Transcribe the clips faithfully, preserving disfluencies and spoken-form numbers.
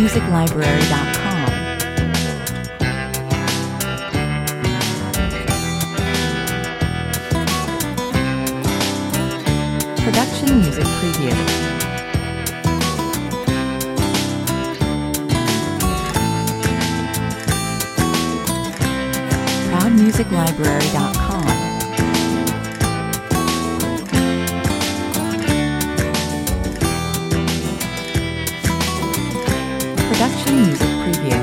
music library dot com. Production Music Preview. proud music library dot com. Production Music Preview.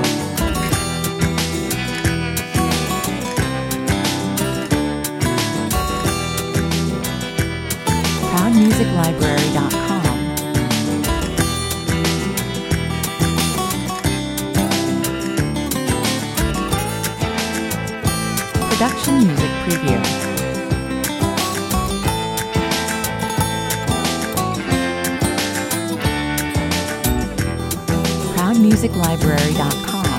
proud music library dot com. Production Music Preview. proud music library dot com.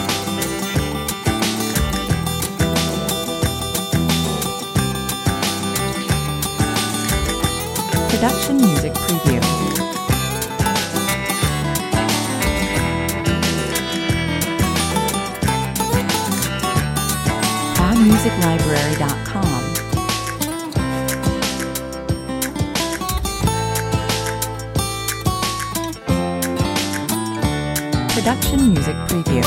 Production Music Preview. proud music library dot com. Production Music Preview.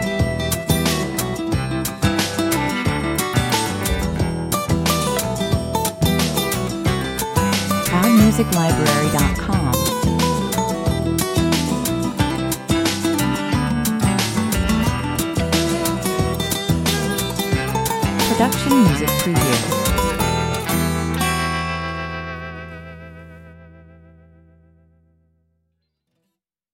proud music library dot com. Production Music Preview.